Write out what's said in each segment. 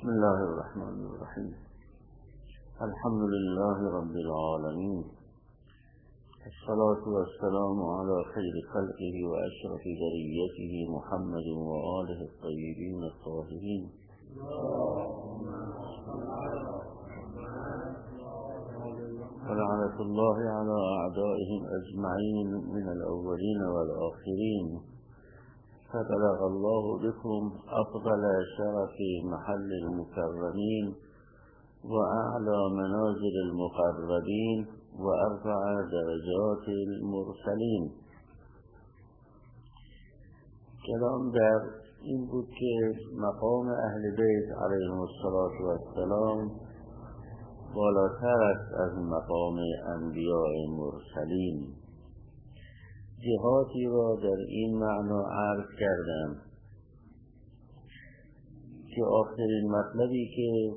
بسم الله الرحمن الرحيم. الحمد لله رب العالمين، الصلاة والسلام على خير خلقه وأشرف بريته محمد وآله الطيبين الطاهرين. ولعنة الله على أعدائهم أجمعين من الأولين والآخرين. فبلغ الله بكم أفضل شرف محل المكرمين وأعلى منازل المقربين وأرفع درجات المرسلين. کلام در این بود که مقام اهل بیت علیهم الصلاة والسلام بالاتر است از مقام انبیاء مرسلین. جهاتی را در این معنا عرض کردم که آخرین مطلبی که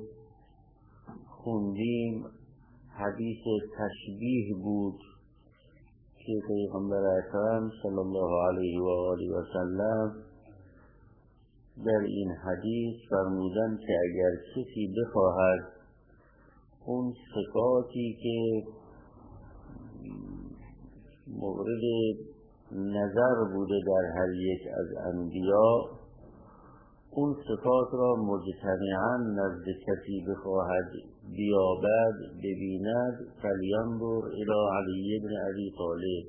خوندیم حدیث تشبیه بود که پیغمبر اکرم صلی الله علیه و آله و سلم در این حدیث فرمودند که اگر کسی بخواهد اون صفاتی که مورد نظر بوده در هر یک از انبیا، اون صفات را مجتمعاً نزد کسی بخواهد بیابد ببیند، فلینظر الی علی بن ابی طالب.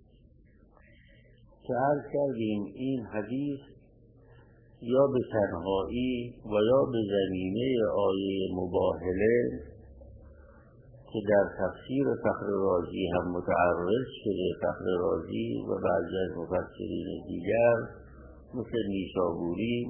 که عرض کردیم این حدیث یا به تنهایی و یا به زمینه آیه مباهله که در تفسیر فخر رازی هم متعرض شده، فخر رازی و بعضی از مفسرین دیگر مثل نیشابوری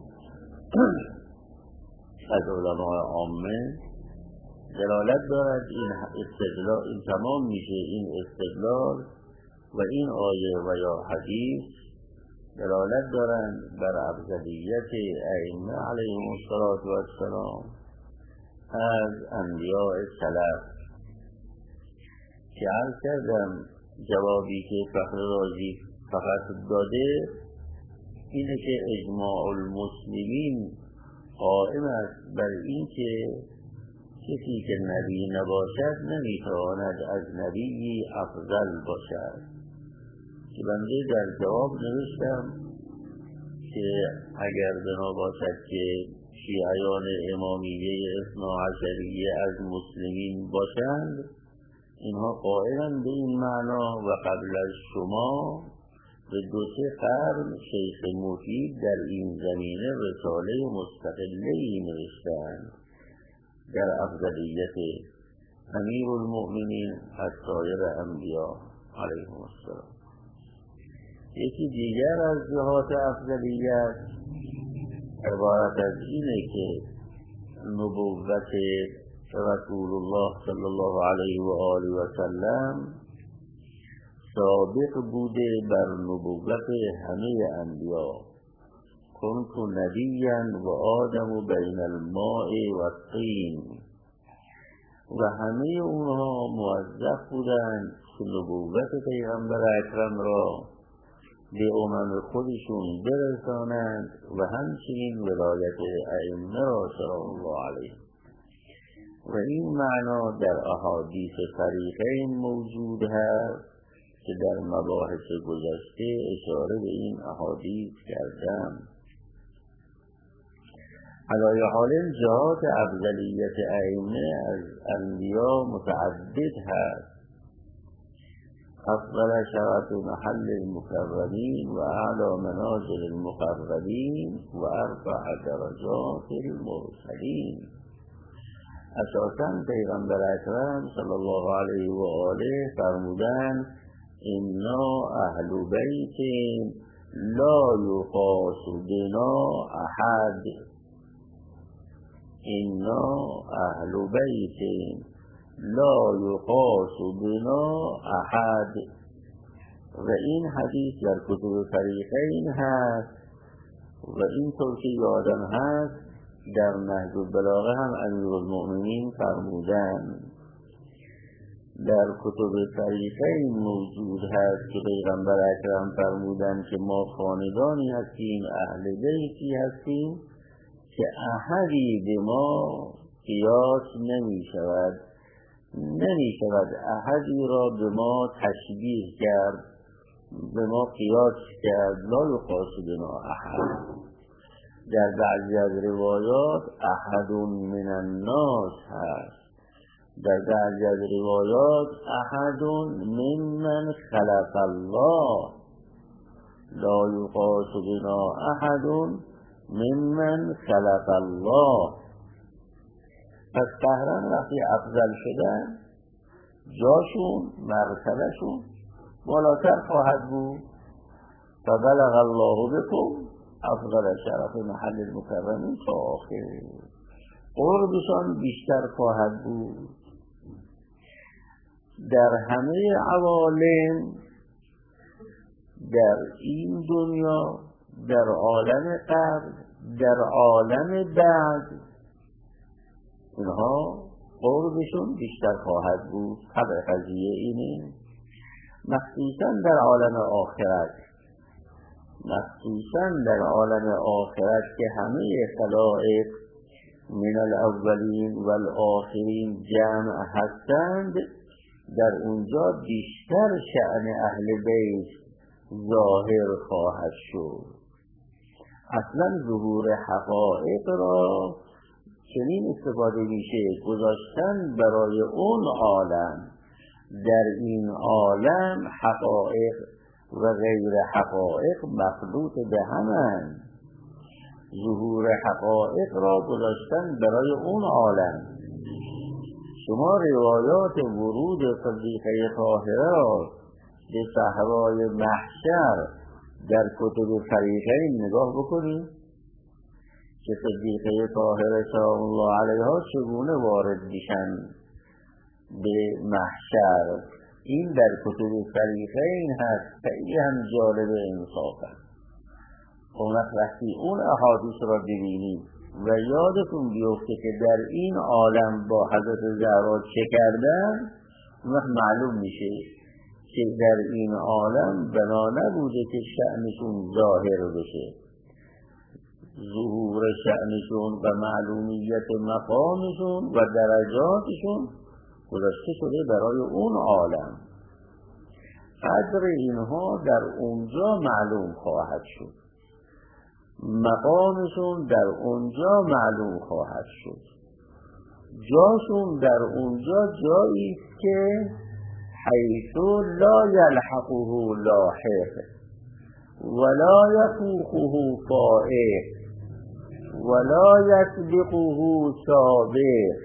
از علماء عامه دلالت دارد. این تمام میشه این استدلال و این آیه و یا حدیث دلالت دارند بر افضلیت ائمه علیهم الصلاة والسلام از انبیاء سلف. که عرض کردم جوابی که فخر رازی فقط داده اینه که اجماع المسلمین قائم است بر این که کسی که نبی نباشد نمیتواند از نبی افضل باشد. که بنده در جواب نوشتم که اگر بنا باشد که شیعیان امامیه اثنا عشریه از مسلمین باشند، اینها قائلند به این معنا و قبل از شما به 2-3 قرن شیخ مفید در این زمینه رساله مستقله‌ای نوشتند در افضلیت امیر المؤمنین از سایر انبیا علیهم السلام. یکی دیگر از جهات افضلیت عبارت از اینه که نبوت رسول الله صلی الله علیه و آله و سلم سابق بوده بر نبوت همه انبیا. کنت نبیا و آدم بین الماء و الطین. و همه اونها موظف بودند که نبوت پیغمبر اکرم را به امم خودشون برسانند و همچنین ولایت ائمه را سلام الله علیه. و این معنا در احادیث فریقین موجود هست که در مباحث گذشته اشاره به این احادیث کردم. علی حال جهات افضلیت ائمه از انبیا متعدد هست. افضل شرف محل المكرمین و اعلی منازل المقربین و ارفع درجات المرسلین. اساساً پیغمبر اکرم صلی الله علیه و آله فرمودند انا اهل بیت لا یقاس بنا احد. انا اهل بیت لا یقاس بنا احد. و این حدیث در کتب فریقین هست و این طور که یادم هست در نهج البلاغه هم امیرالمؤمنین فرمودند. در کتب فریقین موجود هست که پیغمبر اکرم فرمودند که ما خاندانی هستیم، اهل بیتی هستیم که احدی به ما قیاس نمی شود احدی را به ما تشبیه کرد، به ما قیاس کرد. لا یقاس بنا احد. در بعضی از روایات احد من الناس هست، در بعضی از روایات احد ممن خلق الله. لا یقاس بنا احد ممن خلق الله. پس قهرن وقتی افضل شدن جاشون مرتبهشون بالاتر خواهد بود. فبلغ الله بكم افضل شرف محل المکرمین تا آخر. قربشان بیشتر خواهد بود. در همه عوالم، در این دنیا، در عالم قبل، در عالم بعد، اینها قربشون بیشتر خواهد بود. طبع قضیه اینه. مخصوصا در عالم آخرت که همه خلائق من الاولین و الاخرین جمع هستند، در اونجا بیشتر شأن اهل بیت ظاهر خواهد شد. اصلا ظهور حقایق را چنین استفاده میشه گذاشتن برای اون عالم. در این عالم حقایق و غیر حقایق مخلوط به همند. ظهور حقایق را گذاشتن برای اون عالم. شما روایات ورود صدیقه طاهره را به صحرای محشر در کتب فریقین نگاه بکنید که صدیقه طاهره سلام الله علیها چگونه وارد میشن به محشر. این در کتب فریقین هست. خیلی هم جالب انصافا. اون وقتی اون احادیث را ببینید و یادتون بیفته که در این عالم با حضرت زهرا چه کردن، اون وقت معلوم میشه که در این عالم بنا نبوده که شأنشون ظاهر بشه. ظهور شأنشون و معلومیت مقامشون و درجاتشون گذاشته شده برای اون عالم. قدر اینها در اونجا معلوم خواهد شد. مقامشون در اونجا معلوم خواهد شد. جاشون در اونجا جایی است که حیث لا یلحقه لاحق ولا یفوقه فائق ولا یسبقه سابق.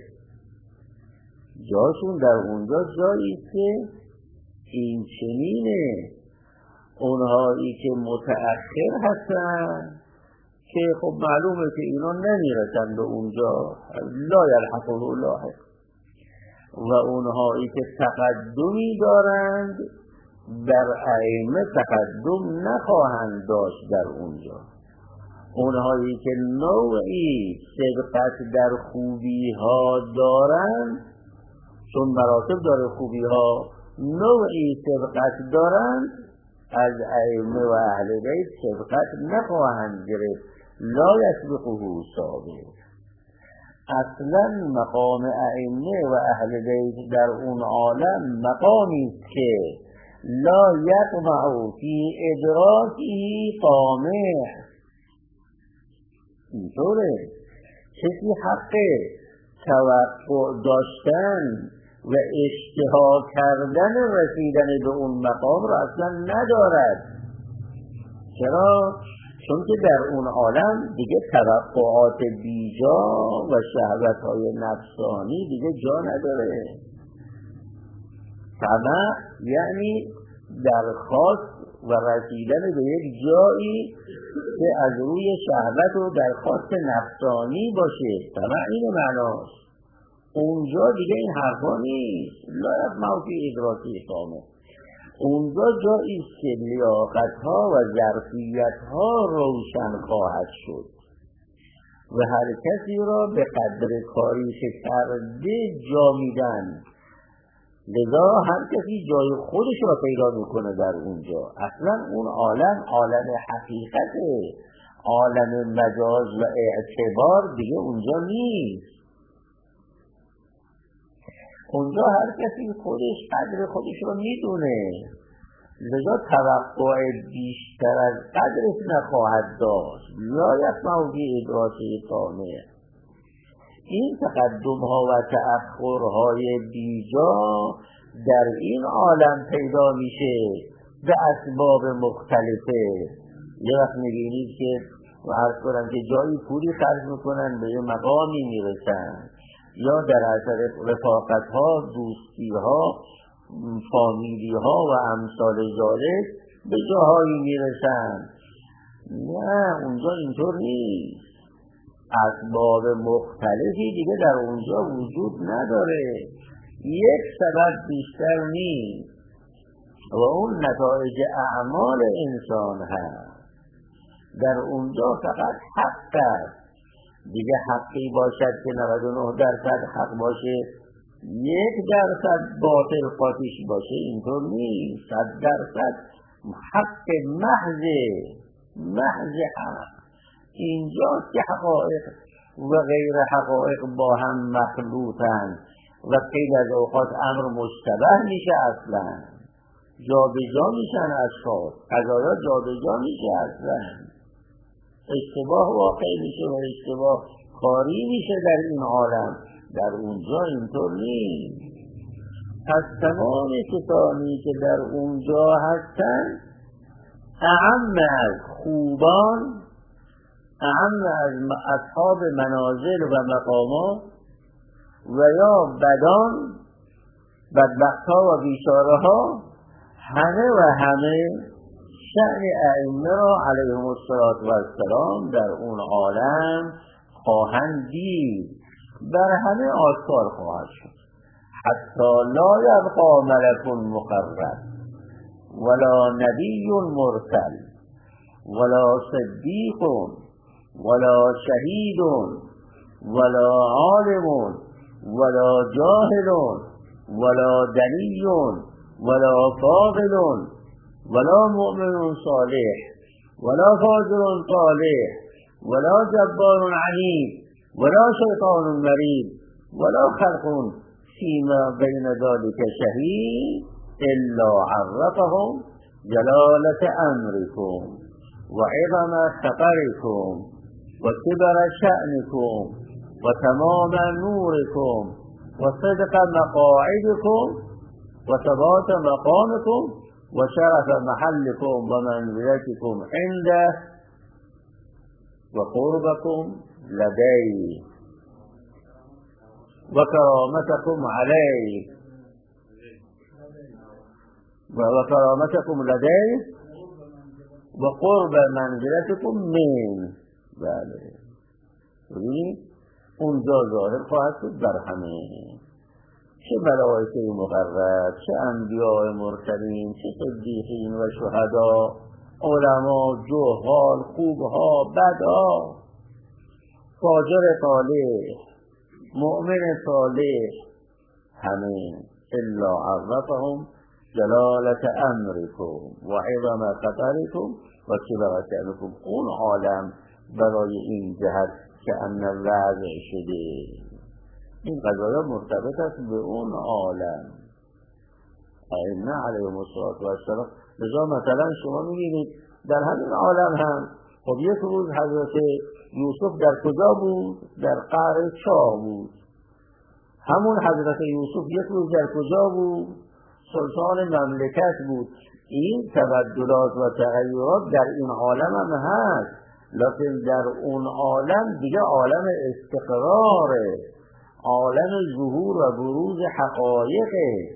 جاشون در اونجا جایی است که این چنینه. اونهایی که متأخر هستن که خب معلومه که اینا نمیرسن به اونجا، لا یلحقه لاحق، و اونهایی که تقدمی دارند در ائمه تقدم نخواهند داشت در اونجا. اونهایی که نوعی سبقت در خوبی ها دارند، چون مراتب داره خوبی ها، نوعی سبقت دارند، از ائمه و اهل بیت سبقت نخواهند گرفت. لا یسبقه سابق. اصلا مقام ائمه و اهل بیت در اون عالم مقامی است که لا یطمع فی ادراکی طامع. اینطوره کسی حق توقع داشتن و اشتها کردن رسیدن به اون مقام را اصلا ندارد. چرا؟ چون که در اون عالم دیگه توقعات بیجا و شهوت‌های نفسانی دیگه جا نداره. طمع یعنی درخواست و رسیدن به یک جایی که از روی شهوت و درخواست نفسانی باشه. طمع این معناست. اونجا دیگه این حرفا نیست. لا یطمع فی ادراکی طامع. اونجا جایی است که لیاقت‌ها و ظرفیت‌ها روشن خواهد شد و هر کسی را به قدر کاری که کرده جا میدن. لذا هر کسی جای خودش را پیدا میکنه در اونجا. اصلا اون عالم عالم حقیقته، عالم مجاز و اعتبار دیگه اونجا نیست. اونجا هر کسی خودش قدر خودش رو میدونه، لذا توقع بیشتر از قدرش نخواهد داشت. لا یسمع فی ادراک طامع. این تقدم ها و تأخر های بیجا در این عالم پیدا میشه به اسباب مختلفه. یه وقت میبینید که عرض کنم که جایی پولی خرج میکنن به یه مقامی میرسن، یا در اثر رفاقت ها، دوستی ها، فامیلی ها و امثال ذالک به جاهایی میرسن. نه، اونجا اینطور نیست. اسباب مختلفی دیگه در اونجا وجود نداره، یک سبب بیشتر نیست و اون نتایج اعمال انسان هست. در اونجا فقط حق است. دیگه حقی باشد که 99% حق باشه، 1% باطل قاطیش باشه، اینطور نیست. 100% حق محض حق. اینجاست که حقایق و غیر حقایق با هم مخلوطن و خیلی از اوقات امر مشتبه میشه، اصلا جابجا میشن اشخاص، قضایا جابجا میشه، اصلا اشتباه واقع میشه و اشتباه کاری میشه در این عالم. در اونجا اینطور نیست. پس تمام کسانی که در اونجا هستن، اعم از خوبان، اعم از اصحاب منازل و مقامات، و یا بدان، بدبختها و بیچاره ها، همه و همه شأن ائمه را علیهم السلام در اون عالم خواهند دید، بر همه آشکار خواهد شد. حتی لا یبقی ملک مقرب ولا نبی مرسل ولا صدیق ولا شهید ولا عالم ولا جاهل ولا دنی ولا فاضل ولا مؤمن صالح ولا فاجر طالح ولا جبار عنید ولا شیطان مرید ولا خلق فيما بين ذلك شهید الا عرفهم جلالة امركم وعظم خطركم وكبر شأنكم وتمام نوركم وصدق مقاعدكم وثبات مقامكم وشرف محلكم ومنزلتكم عنده وقربكم لديه وكرامتكم عليه وكرامتكم لديه وقرب منزلتكم من. بله، ببینید اونجا ظاهر خواهد شد بر همه، چه ملائکه مقرب، چه انبیاء مرسلین، چه صدیقین و شهدا، علما، جهال، خوبها، بدها، فاجر صالح، مؤمن صالح، همه. الا عرفهم جلالة امركم و عظم خطركم و کبر شأنكم. اون عالم برای این جهت که ان وضع شده، این قضایا مرتبط است به اون عالم. ائمه علیهم السلام. لذا مثلا شما میبینید در همین عالم هم، خب یک روز حضرت یوسف در کجا بود؟ در قعر چاه بود. همون حضرت یوسف یک روز در کجا بود؟ سلطان مملکت بود. این تبدلات و تغییرات در این عالم هم هست، لیکن در اون عالم دیگه عالم استقراره، عالم ظهور و بروز حقایقه.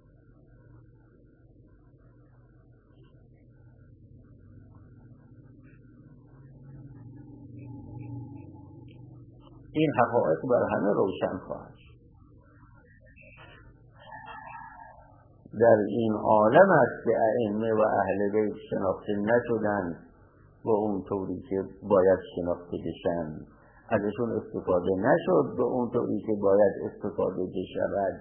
این حقایق بر همه روشن خواهد. در این عالم است که ائمه و اهل بیت شناخته نشدند و اون طوری که باید شناخته بشن، ازشون استفاده نشد به اون طوری که باید استفاده بشود،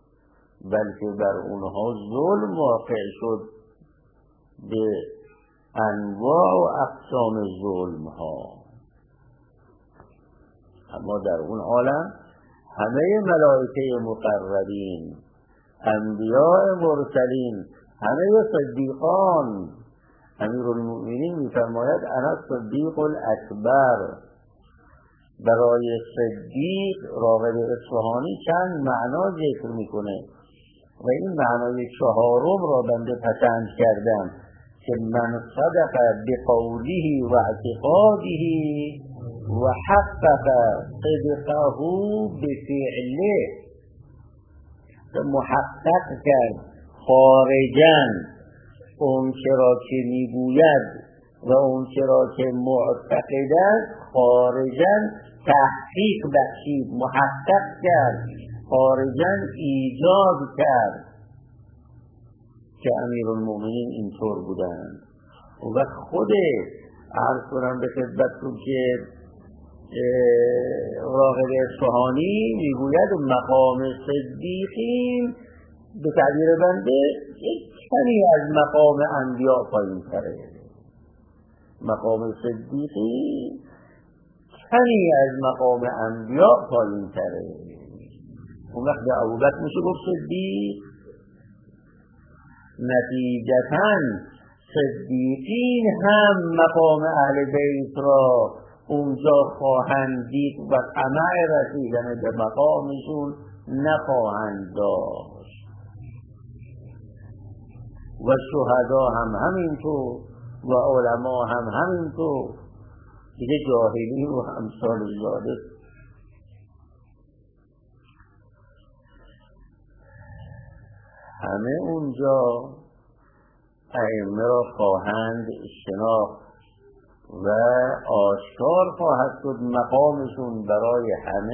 بلکه بر اونها ظلم واقع شد به انواع و اقسام ظلم ها. اما در اون عالم همه ملائکه مقربین، انبیاء مرسلین، همه صدیقان. امیرالمؤمنین می‌فرماید انا صدیق الاکبر. برای صدیق راغب اصفهانی چند معنا ذکر میکنه و این معنای چهارم را بنده پسند کردم که من صدق بقوله و اعتقاده و حقق صدقه بفعله. محقق کرد خارجاً اون چرا که میگوید و اون چرا که معتقد است، خارجاً تحقیق بخشید، محقق کرد، خارجاً ایجاد کرد که امیرالمؤمنین اینطور بودند. و خود عرض کنم به خدمتتون که راغب اصفهانی میگوید مقام صدیقین به تعبیر بنده کمی از مقام انبیاء پایین تره. مقام صدیقی کمی از مقام انبیاء پایین تره. اون وقت به ابوبکر میشه گفت صدیق. نتیجتاً صدیقین هم مقام اهل بیت را اونجا خواهند دید و طمع رسیدن به مقامشون نخواهند داشت. و شهدا هم همینطور و علما هم همینطور. دیگه جاهلی و همسال زاده. همه اونجا ائمه را خواهند شناخت و آشکار خواهد شد مقامشون برای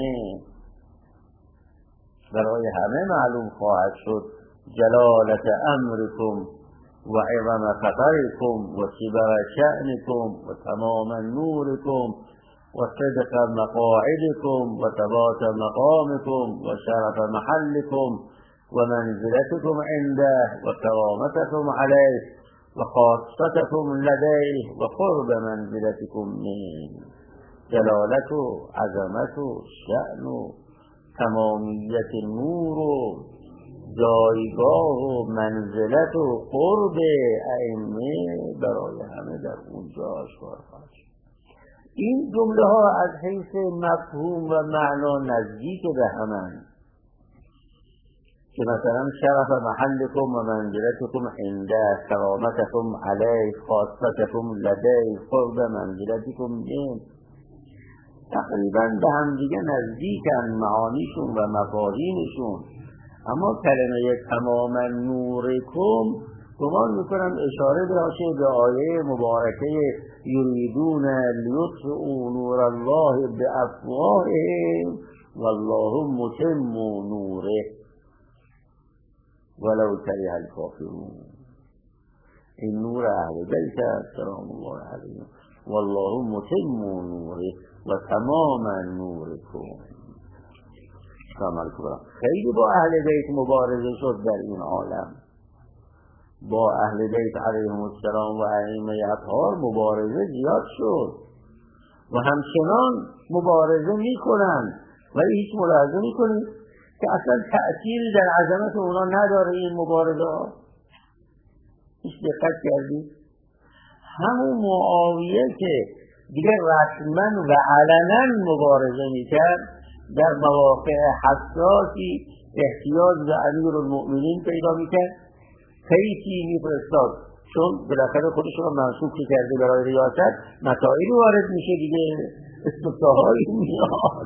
همه معلوم خواهد شد. جلالت امرکم و عظم خطرکم و کبر شأنکم و تمام نورکم و صدق مقاعدکم و ثبات مقامکم و شرف محلکم و منزلتکم عنده و کرامتکم علیه و خاصتکم لدیه و قرب منزلتکم منه. جلالت و عظمت و شأن و تمامیت نور و جایگاه و منزلت و قرب ائمه برای همه در اونجا آشکار خواهد شد. این جمله ها از حیث مفهوم و معنا نزدیک به همند که مثلا شرف محلکم و منزلتکم عنده، کرامتکم علیه، خاصتکم لدیه، قرب منزلتکم منه، تقریبا به هم دیگه نزدیکن معانیشون و مفاهیمشون. اما کلمه تمام نورکم گمان میکنم اشاره باشه به آیه مبارکه یریدون لیطفئوا نور الله بافواههم والله متم نوره ولو کره الکافرون. این نور اهل بیت سلام الله علیهم والله متم نوره و تمام نورکم. خیلی با اهل بیت مبارزه شد در این عالم. با اهل بیت علیهم السلام و ائمه اطهار مبارزه زیاد شد و همچنان مبارزه میکنن، ولی هیچ ملاحظه میکنید که اصلا تأثیری در عظمت اونا نداره این مبارزه ها؟ هیچ دقت کردید؟ همون معاویه که دیگه رسما و علنا مبارزه میکرد، در مواقع حساسی احتیاج به امیرالمؤمنین پیدا میکرد، پیکی میفرستاد، چون بالاخره خودش رو منصوب کرده برای ریاست، مسائلی وارد میشه دیگه، استفتاحایی میاد،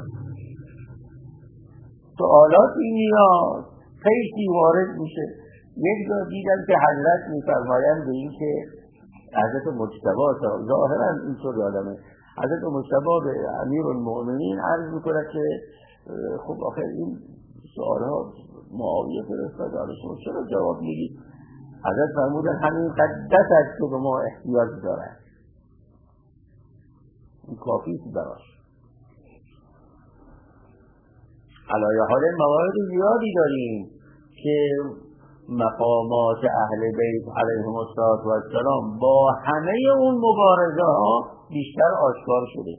سوالاتی میاد، پیکی وارد میشه. یک جا دیدم که حضرت میفرمایند به این که حضرت مجتبی ظاهرا اینطور یادمه، حضرت مجتبی به امیرالمؤمنین عرض میکنه که خب آخر این سوالها معاویه فرستاده، شما چرا جواب میدید؟ حضرت فرمودن همین قدس است که به ما احتیاج دارد، این کافیست براش. علایه حال موارد زیادی داریم که مقامات اهل بیت علیهم السلام با همه اون مبارزه ها بیشتر آشکار شده.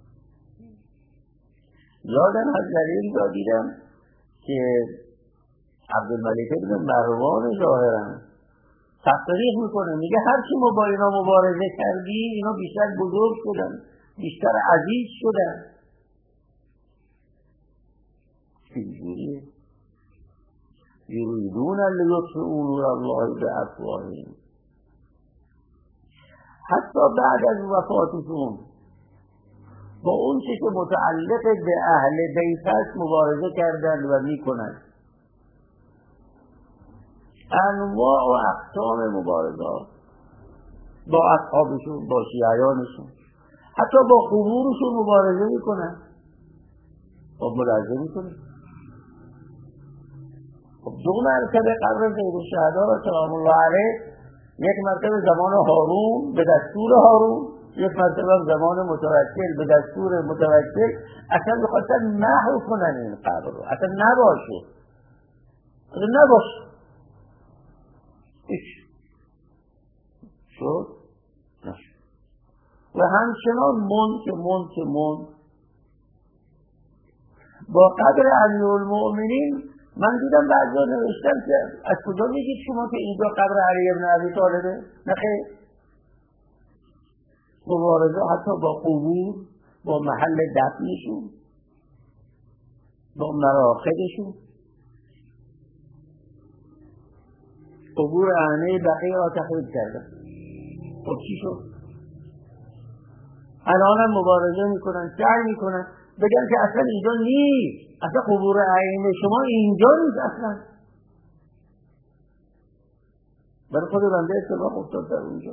یادم از دلیل را دیدم که عبدالملک ابن مروان ظاهرا تصریح میکنه، میگه هرچی ما با اینا مبارزه کردیم اینا بیشتر بزرگ شدن، بیشتر عزیز شدن. اینجوریه یریدون لیطفئوا نور الله بافواههم. حتی بعد از وفاتشون با اون چیزی که متعلق به اهل بیت است مبارزه کردن و میکنن. انواع و اقسام مبارزات با اصحابشون، با شیعیانشون، حتی با قبورشون مبارزه میکنن، با ملاحظه میکنن. خب دو مرتبه قبر زید الشهدا سلام الله علیه، یک مرتبه زمان هارون به دستور هارون، یک مرتبه زمان متوکل به دستور متوکل، اصلا بخواستن محو کنن این قبر رو، اصلا نباشه، اصلا نباشه. شد نشد. و همچنان مند با قبر امیرالمؤمنین. من دیدم بعضا نوشتن که از کجا میگید شما که اینجا قبر علی ابن ابی طالبه؟ نخیر، مبارزه حتی با قبور، با محل دفنشون، با مراقدشون. قبور اهنه بقیه تخریب کردن. خب چی شد؟ الان هم مبارزه میکنن، سعی میکنن بگن که اصلا اینجا نیست، اصلا قبور اهنه شما اینجا نیست اصلا. برای خود بنده اتفاق افتاد در اونجا.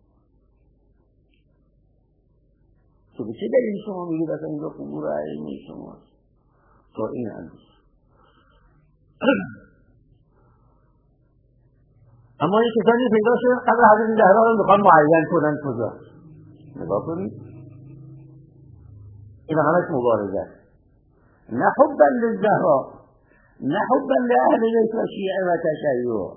تو به چه دلیل شما میگید اصلا اینجا قبور اهنه شماست؟ تا این اندیش. اما این کسانی پیدا شدن قبل حضرت زهرا رو میخوان معین کنن کجا. نگاه کنید، این همش مبارزه است. نه حبا للزهرا، نه حبا لأهل بیت و شیعه و تشیع.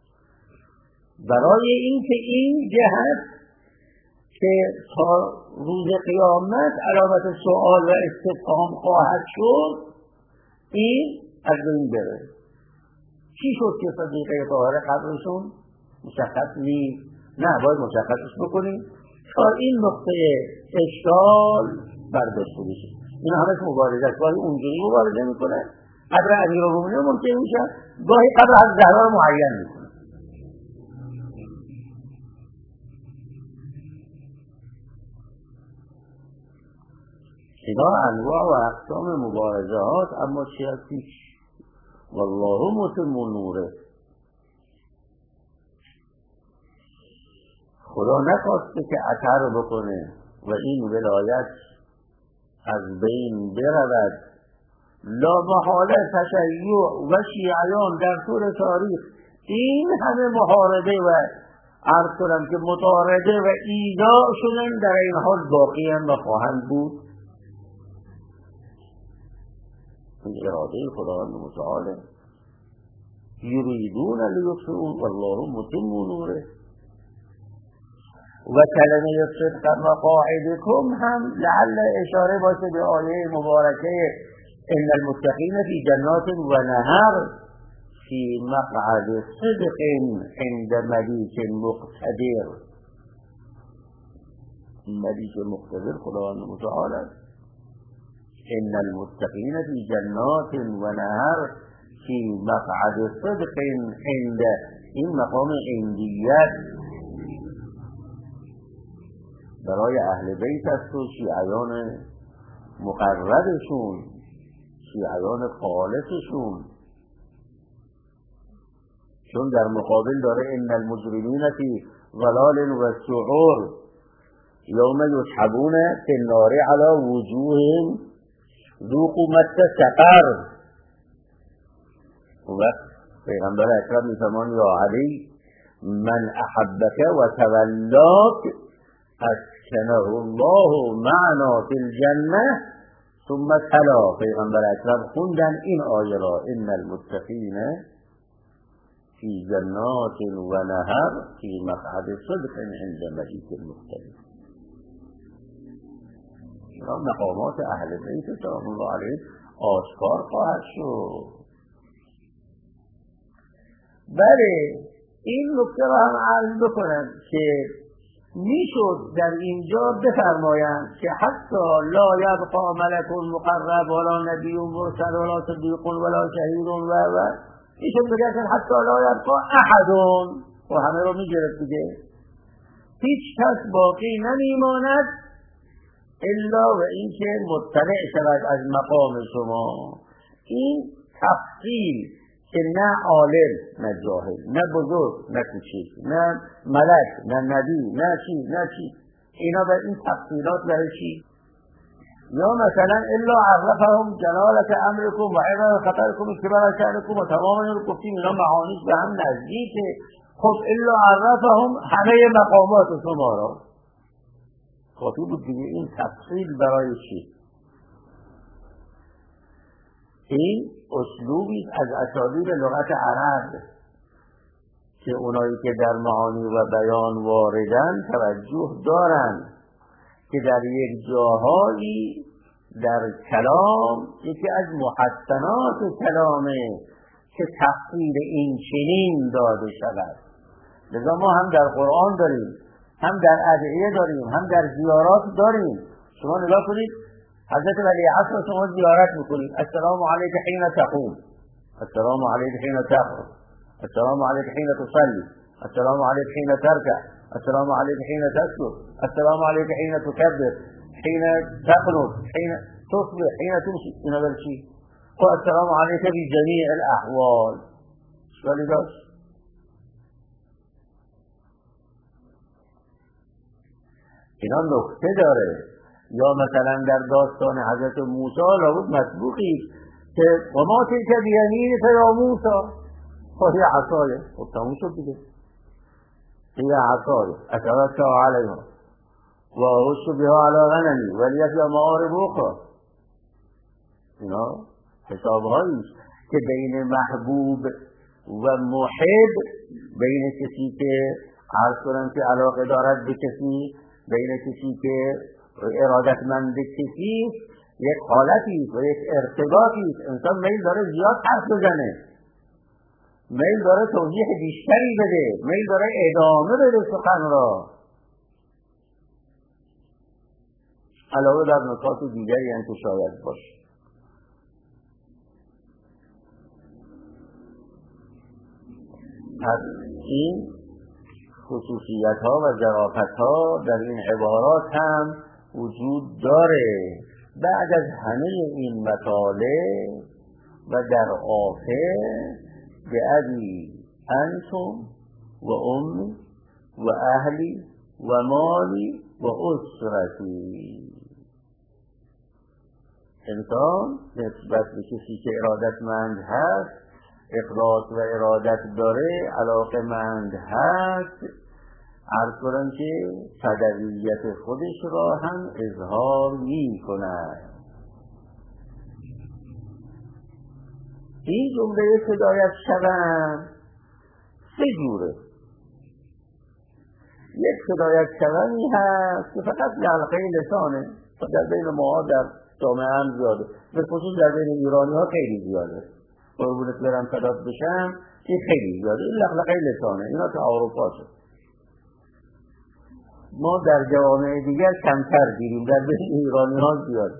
برای این که این جهت که تا روز قیامت علامت سؤال و استفهام خواهد شد، این از بین بره. چی شد که صدیقه طاهره قبرشون مشخص نیست؟ نه، باید مشخصش بکنیم تا این نقطه اشکال برداشته بشه. این همش مبارزه است. گاهی اونجوری مبارزه میکنه، قبر امیرالمومنین ممکن میشه، گاهی قبر از زهرا رو معین میکنه. اینا انواع و اقسام مبارزات، اما چی هستیش؟ والله متم نوره. خدا نخواسته که اثر بکنه و این ولایت از بین برود. لا محاله تشیع و شیعیان در طول تاریخ این همه محاربه و عرض کنم که مطارده و ایذا شدن، در این حال باقی هم و خواهند بود. این اراده خداوند متعال. یریدون لیطفئوا والله متم نوره. و کلمه صدق مقاعدکم هم لعل اشاره باشه به آیه مبارکه ان المتقین فی جنات و نهر فی مقعد صدق عند ملیک مقتدر. ملیک مقتدر خداوند متعال است. ان المتقین فی جنات و نهر فی مقعد صدق عند، این مقام عندیت برای اهل بیت است و شیعیان مقربشون، شیعیان خالصشون. چون در مقابل داره ان المجرمین فی ضلال و سعور یوم یسحبون فی النار علی وجوههم ذوقوا مس سقر. و پیغمبر اکرم میفرمان یا علی من احبک و تولاک اسکنه الله معنا فی الجنه. ثم تلا پیغمبر اکرم خوندن این آیه را ان المتقین فی جنات و نهر فی مقعد صدق عند ملیک مقتدر. مقامات اهل بیت سلام الله علیه آشکار خواهد شد. بله این نکته را هم عرض بکنم که میشد در اینجا بفرمایند که حتی لا یبقى ملک مقرب ولا نبی مرسل ولا صدیق ولا شهید و میشد بگن حتی لا یبقى احد و همه رو میگرفت دیگه، هیچ کس باقی نمیماند الا و اینکه مطلع شود از مقام شما. این تفصیل که نه عالم نه جاهل، نه بزرگ نه کوچک، نه ملک نه نبی نه چی اینا به این تفصیلات برای چی؟ یا مثلا الا عرفهم جلالت امرکم و عظم خطرکم کبر شأنکم و تمام این رو گفتیم اینا معانیش به هم نزدیکه. خب الا عرفهم همه مقامات شما را خاطی بود دیگه. این تفصیل برای چی؟ این اسلوبی از اسالیب لغت عرب که اونایی که در معانی و بیان واردن توجه دارن که در یک جاهایی در کلام یکی از محسنات کلامه که تفصیل این چنین داده شود. لذا ما هم در قرآن داریم، هم در ادعیه داریم، هم در زیارات داریم. شما نگاه کنید حضرت ولی عصر شما زیارت میکنید، السلام علیک حین تقوم، السلام علیک حین تخرج، السلام علیک حین تصلی، السلام علیک حین ترکع، السلام علیک حین تسجد، السلام علیک حین تکبر، حین تقنط، حین تصبح، حین تمشي. اینا برای چی؟ خب السلام علیک بی جمیع الاحوال. اشکالی داشت؟ اینا نکته داره. یا مثلا در داستان حضرت موسی لابد مسبوقی که و ما تلک بیمینک یا موسی، خب یه عصایه، خب تموم شد دیگه، یه عصایه اتوکل علیها و احش بها علی غنمی ولی فی معارب اخرى. اینا حسابهاییست که بین محبوب و محب، بین کسی که عرض کنم که علاقه دارد به کسی، بین کسی که ارادتمند کسی، یک حالتی و یک ارتباطی. انسان میل داره زیاد حرف بزنه، میل داره توضیح بیشتری بده، میل داره ادامه بده سخن را، علاوه بر نکات دیگری هم که شاید باشه. پس این خصوصیت ها و ظرافت ها در این عبارات هم وجود داره. بعد از همه این مطالب و در آخر به ابی انتم و امی و اهلی و مالی و اسرتی. انسان نسبت به کسی که ارادتمند هست، اخلاص و ارادت داره، علاقمند هست، عرض کنم که فدویت خودش را هم اظهار می کند. این جمله هدایت شوند سه جوره. یک هدایت شوندی هست که فقط حلقه لسانه، در بین ما در جامعه هم زیاده، به خصوص در بین ایرانی ها خیلی زیاده. قربونت برم فدات بشم، این خیلی زیاده، این لقلقه لسانه، اینا تو اروپا شد. ما در جوامع دیگر کمتر دیریم، در بین ایرانی ها زیاده.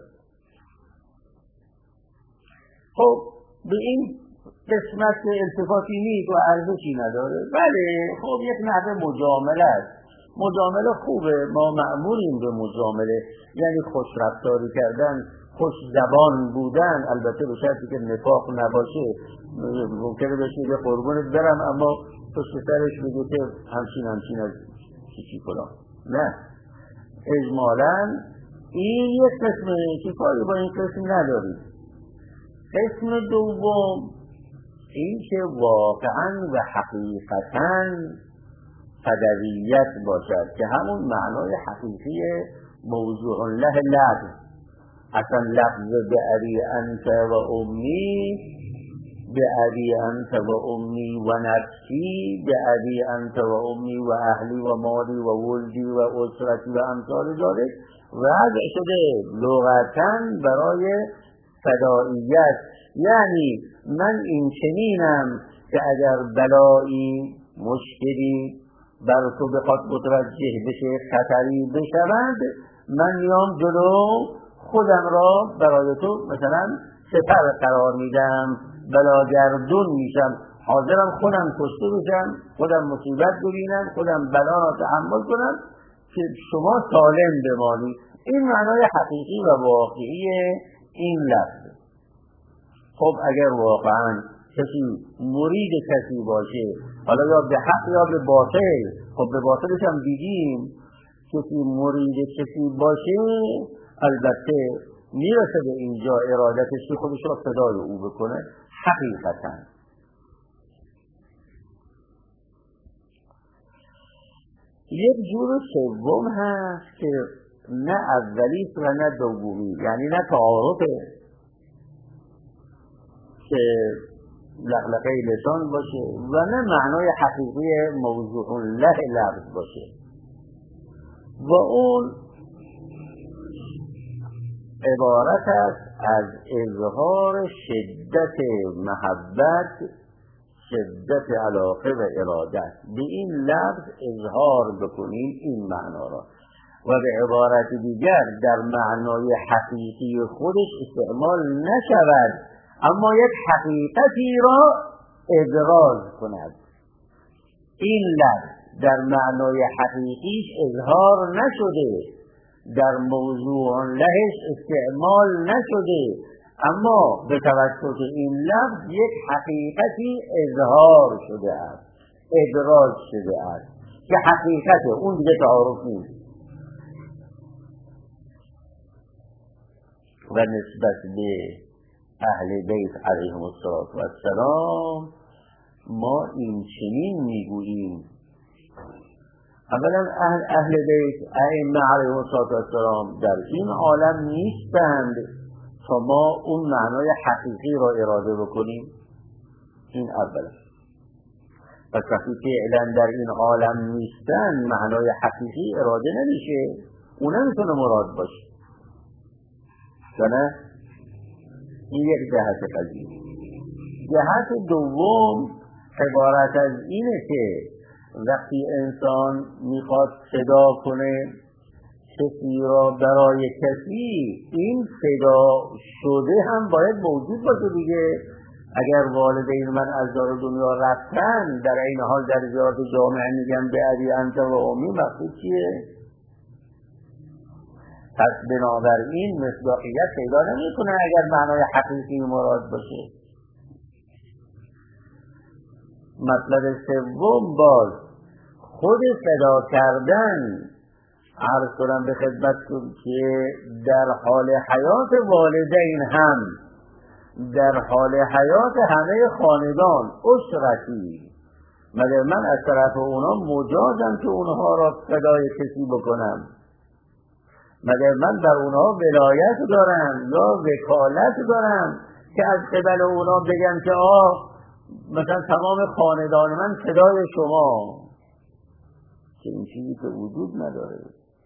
خب به این قسمت التفاتی نیست و ارزشی نداره. بله خب یک نحوه مجامله است، مجامله خوبه، ما مأموریم به مجامله، یعنی خوش رفتاری کردن، خوش زبان بودن، البته به شرطی که نفاق نباشه. ممکنه بشه که قربونت برم اما پشت سرش بگه که همچین از چی کلا. نه، اجمالاً این یک قسمه که کاری با این قسم نداریم. قسم دوم این که واقعاً و حقیقتاً فدویت باشد که همون معنای حقیقی موضوع له لفظ. اصلا لفظ به ابی انت و امی به ابی انت و امی و نفسی به ابی انت و امی و اهلی و مالی و ولدی و اسرتی و امثال ذالک وضع شده لغتاً برای فدائیت. یعنی من این چنینم که اگر بلایی مشکلی بر تو بخواد متوجه بشه، خطری بشود، من میام جلو خودم را برای تو مثلا سپر قرار میدم، بلاگردون میشم، حاضرم خودم کشته بشم، خودم مصیبت ببینم، خودم بلا را تحمل کنم که شما سالم بمانی. این معنای حقیقی و واقعی این لفظ. خب اگر واقعا کسی مرید کسی باشه، حالا یا به حق یا به باطل، خب به باطلش هم دیدیم، کسی مرید کسی باشه البته میرسه به اینجا ارادتش که خودش را فدای او بکنه حقیقتا. یک جور سوم هست که نه اولیست و نه دومی، یعنی نه تعارفه که لغلقه لسان باشه و نه معنای حقیقی موضوع له لفظ باشه، و اون عبارت است از اظهار شدت محبت، شدت علاقه و ارادت. به این لفظ اظهار بکنیم این معنا را و به عبارت دیگر در معنای حقیقی خودش استعمال نشود، اما یک حقیقتی را ابراز کند. این لفظ در معنای حقیقیش اظهار نشده، در موضوع لهش استعمال نشده، اما به توسط این لفظ یک حقیقتی اظهار شده است، ابراز شده است که حقیقته، اون دیگه تعارف نیست. و نسبت به اهل بیت علیهم السلام ما این چنین میگوییم: اولا اهل بیت ائمه علیهم السلام در این عالم نیستند تا ما اون معنای حقیقی را اراده بکنیم. این اولا. پس وقتی که اعلان در این عالم نیستند معنای حقیقی اراده نمیشه، اون نمیتونه مراد باشه. نه؟ این یک جهت قضیه. جهت دوم عبارت از اینه که وقتی انسان میخواد فدا کنه کسی را برای کسی، این فدا شده هم باید موجود باشه دیگه. اگر والدین من از دار دنیا رفتن، در این حال در زیارت جامعه میگن به ابی انت و امی، مقصود چیه؟ پس بنابراین مصداقیت پیدا نمیکنه اگر معنای حقیقی مراد باشه. مطلب سوم باز خود فدا کردن. عرض کنم به خدمتتون که در حال حیات والدین هم، در حال حیات همه خاندان، اسرتی، مگر من از طرف اونا مجازم که اونها را فدای کسی بکنم؟ مگر من بر اونها ولایت دارم یا وکالت دارم که از قبل اونا بگم که مثلا تمام خاندان من فدای شما؟ که این چیزی که وجود نداره.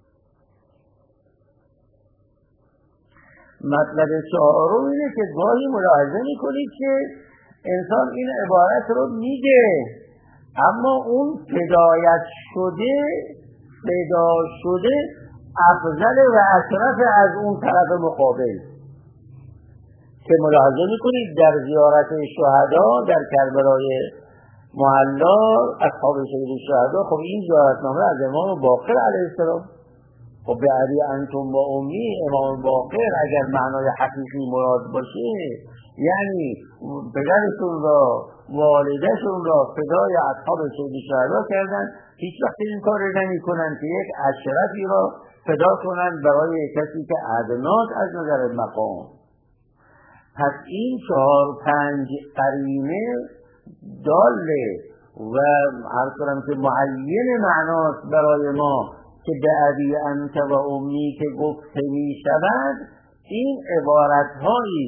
مطلب چهارم اینه که گاهی ملاحظه میکنید که انسان این عبارت رو میگه، اما اون فدایت شده، فدا شده افضل و اشرف از اون طرف مقابل. که ملاحظه میکنید در زیارت شهدا در کربلای معلا، اصحاب سید الشهدا، خب این زیارتنامه از امام باقر علیه السلام. خب به ابی انتم و امی، امام باقر اگر معنای حقیقی مراد باشه یعنی پدرشون را، والدشون را فدای اصحاب سید الشهدا کردن، هیچ وقت این کار نمی کنن که یک اشرفی را فدا کنن برای کسی که ادناست از نظر مقام. پس این 4-5 قرینه داله و عرض کنم که معین معناست برای ما که به ابی انت و امی که گفته می شود، این عبارت هایی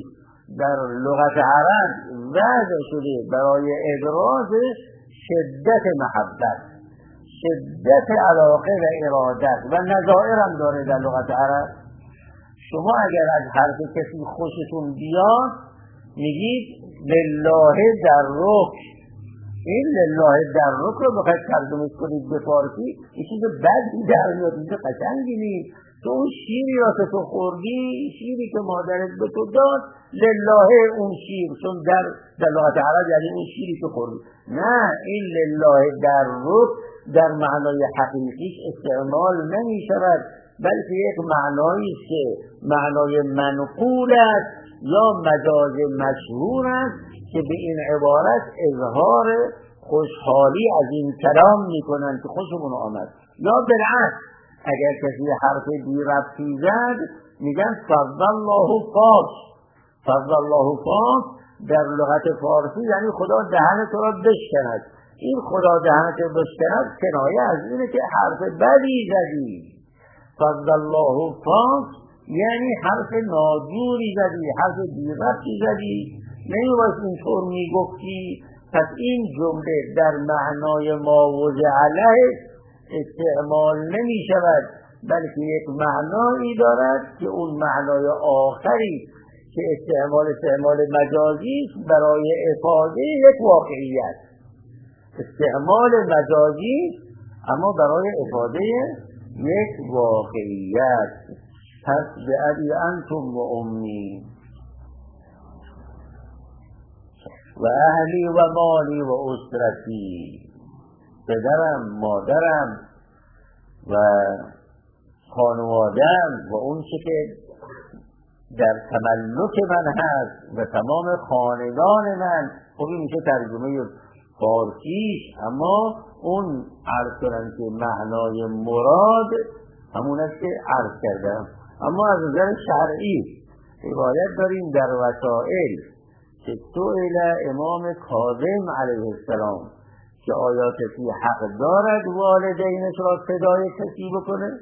در لغت عرب وضع شده برای ابراز شدت محبت، شدت علاقه و ارادت و نظائر هم داره در لغت عرب. شما اگر از حرف کسی خوشتون بیاد میگید لله در رک. این لله در رک رو بخواید ترجمه کنید به فارسی این چیز بدی در میاد، چیز قشنگی نیست. تو اون شیری را که تو خوردی، شیری که مادرت به تو داد، لله اون شیر، چون در لغت عرب یعنی اون شیری که خوردی. نه، این لله در رک در معنای حقیقیش استعمال نمی شود، بلکه یک معنایی است که معنای منقول است یا مجاز مشهور است که به این عبارت اظهار خوشحالی از این کلام میکنن که خوشمون آمد. یا بالعکس اگر کسی حرف بی ربطی زد میگن فضل الله فاس. فضل الله فاس در لغت فارسی یعنی خدا دهن تو را بشکند. این خدا دهن تو بشکند کنایه از اینه که حرف بدی زدی. فضل الله فاس یعنی حرف ناجوری زدی، حرف بی ربطی زدی، نمیباید اینطور میگفتی. پس این جمله در معنای ما وضع علیه استعمال نمی شود، بلکه یک معنایی دارد که اون معنای آخری که استعمال مجازی است برای افاده یک واقعیت. استعمال مجازی اما برای افاده یک واقعیت. پس به ابی انتم و امی و اهلی و مالی و اسرتی، پدرم، مادرم و خانوادم و اون چه که در تملک من هست و تمام خاندان من. خب این میشه ترجمه فارسیش، اما اون عرض کردن که معنای مراد همون است که عرض کردم. اما از نظر شرعی روایت داریم در وسائل که سئل امام کاظم علیه السلام که آیا کسی حق دارد والدینش را فدای کسی بکنه؟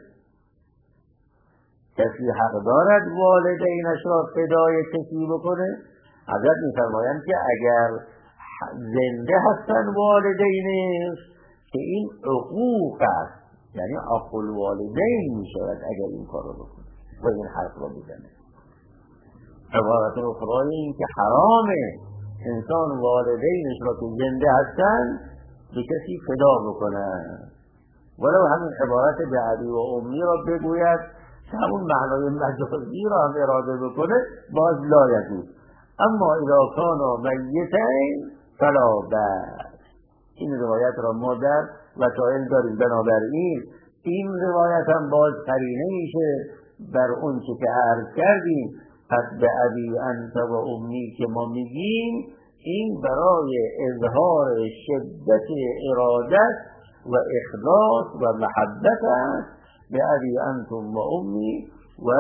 کسی حق دارد والدینش را فدای کسی بکنه؟ حضرت می‌فرمایند که اگر زنده هستن والدینش که این حقوق است، یعنی حق الوالدین می‌شود اگر این کار را بکنه و این حرف را بزنه. عبارت اخرای این که حرامه انسان والدینش را که زنده هستن به کسی فدا بکنن، ولو همین عبارت به ابی و امی را بگوید که همون معنای مجازی را هم اراده بکنه باز لا یجوز. اما اذا کانا میتین فلا بأس. این روایت را ما در وسائل داریم. بنابراین این روایت هم باز قرینه میشه بر اون چه که عرض کردیم. پس به ابی انت و امی که ما میگیم این برای اظهار شدت ارادت و اخلاص و محبت است. به ابی انتم و امی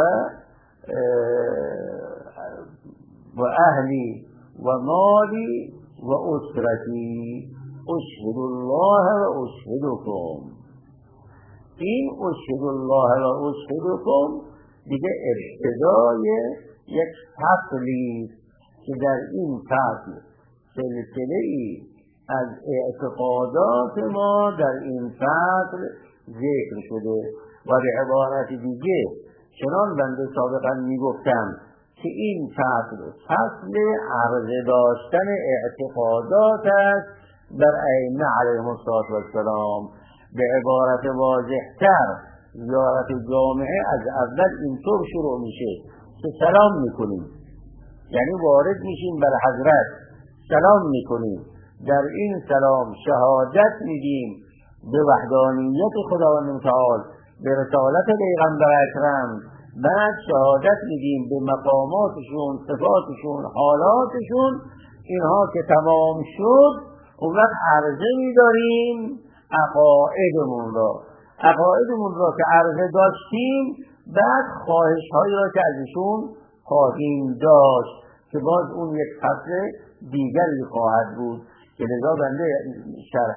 و اهلی و مالی و اسرتی اشهد الله و اشهدکم. این اشهد الله و اشهدکم دیگه ابتدای یک فصلی که در این فصل سلسله‌ای از اعتقادات ما در این فصل ذکر شده و به عبارت دیگه چنان بنده سابقا میگفتم که این فصل عرضه داشتن اعتقادات است بر ائمه علیهم السلام. به عبارت واضح‌تر زیارت جامعه از اول اینطور شروع میشه که سلام میکنیم، یعنی وارد میشیم بر حضرت، سلام میکنیم، در این سلام شهادت میدیم به وحدانیت خداوند متعال، به رسالت پیغمبر اکرم، بعد شهادت میدیم به مقاماتشون، صفاتشون، حالاتشون. اینها که تمام شد اون وقت عرضه میداریم عقایدمون را که عرضه داشتیم، بعد خواهش‌هایی را که از ایشون خواهیم داشت که باز اون یک فصل دیگری خواهد بود که لذا بنده شرح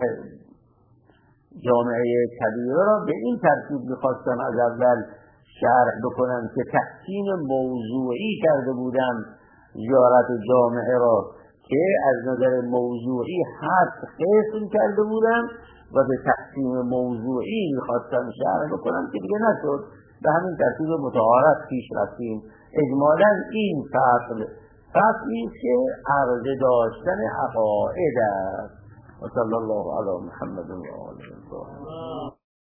جامعه کبیره را به این ترتیب می‌خواستم از اول شرح بکنم که تقسیم موضوعی کرده بودم زیارت جامعه را که از نظر موضوعی حد قسم کرده بودم و به تقسیم موضوعی میخواستم شرح بکنم که دیگه نشد. به همین ترتیب متعارف پیش رفتیم. اجمالا این فصلی که عرضه داشتن عقاید است. و صلی الله علی محمد و آله.